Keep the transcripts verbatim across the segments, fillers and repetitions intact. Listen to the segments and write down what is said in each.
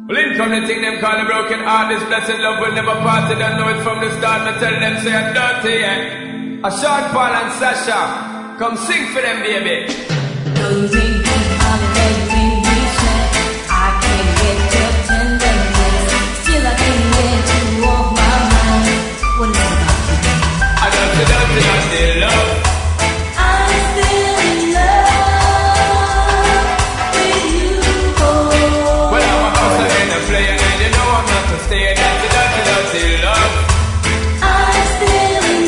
Well, in come the thing them call a broken heart. This blessed love will never part. They don't know it from the start. I tell them say I'm dirty, yeah. A short Paul and Sasha, come sing for them, baby. No, you ain't been holiday, you ain't been shit. I can't get your tenderness. Still I can't get you off my mind. What is it about you? I don't see dirty, dirty love. I'm still in love with you, boy. Well, I'm a hustler and a player, and you know I'm not to stay. That's the dirty, dirty love. I'm still in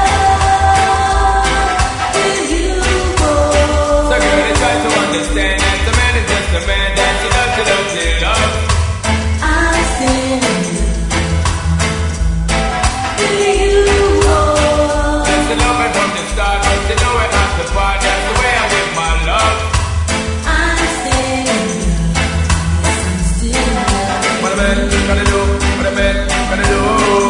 love with you, boy. So girl, they try to understand that the man is just a man. That's the dirty, dirty love. I'm still in love with you, boy. Just the love from the start, but you know it has to part. That's the way I give my love. I'm still in love. Yes, I'm still in love. What a man gonna do? What a man gonna do?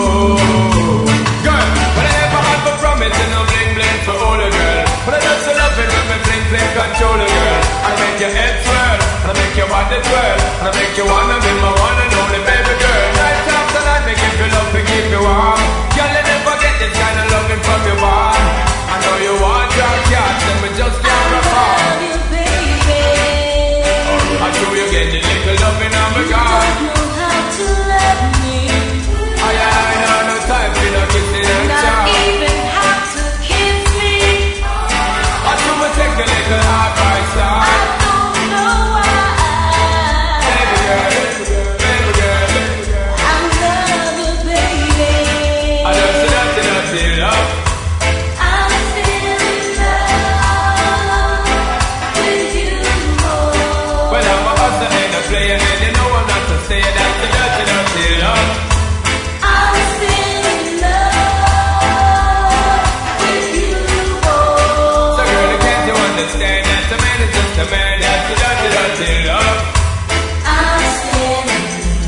Girl, when I ever have a promise and no bling bling for all the girl. But I just love it when me bling bling control the girl. I make your head swirl, and I make your body twirl, and I make you wanna be my one and only baby girl. Night after night, me give you love to keep you warm. Girl, you never get this kind of loving from your barn. I know you want your cat, and we just can't reform. Love you, baby. I know you get the little loving on my God. Don't know how to love me. I ain't had no time for no kissing and Not chow. even how to kiss me. I do me take a little advice I on. don't know why. Baby girl, baby girl, baby girl. I love you, baby. I just love to love to love. I'm still in love with you, boy. Well, I'm a hustler and a player, and you know I'm not to say that's the dirty, dirty love. I'm still in love with you, boy. So girl, can't you understand that the man is just a man, that's the dirty, dirty love. I'm still in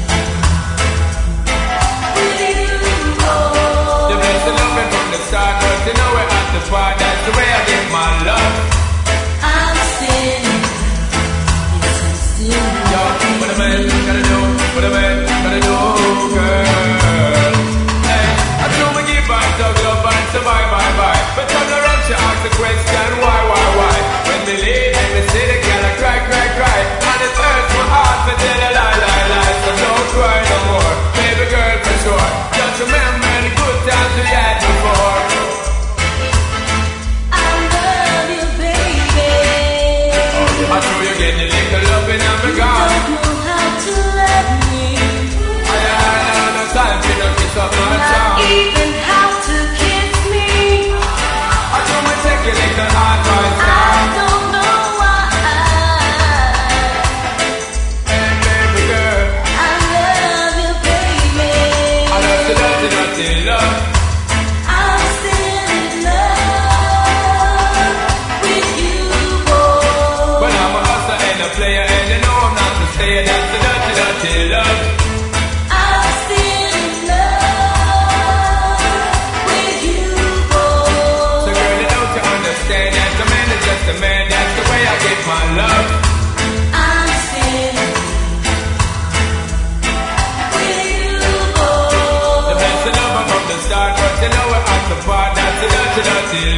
love with you, boy. The best of loving from the start, but you know we're at the part, that's the way I give my love. I'm still in love. Yes, I'm still in Yo, love. what a man gotta do, what a man gotta do, girl. Hey, I do me give back dog love and say bye, bye, bye. But turn around, she ask the question, why, why, why? When me leave, and me see the girl, I cry, cry, cry. And it hurts my heart to tell a lie, lie, lie. So don't cry no more, baby girl, for sure. Just remember the good times we had before. I love you, baby. I know you get the little loving on my God. Don't know how to love me. I ain't had no time for no kiss up my Not tongue. even how to kiss me. I do me take a little advice I on. don't know why. Hey, baby girl, I love you, baby. I love to dirty, dirty love. I'm still in love with you, boy. But I'm a hustler and a player, and you know I'm not to stay. That's the dirty, dirty love. I'm still in love with you, boy. So girl, you don't you understand that the man is just a man. That's the way I give my love. I'm still in love with you, boy. The best of love from the start, but you know we're at the part. That's the dirty, dirty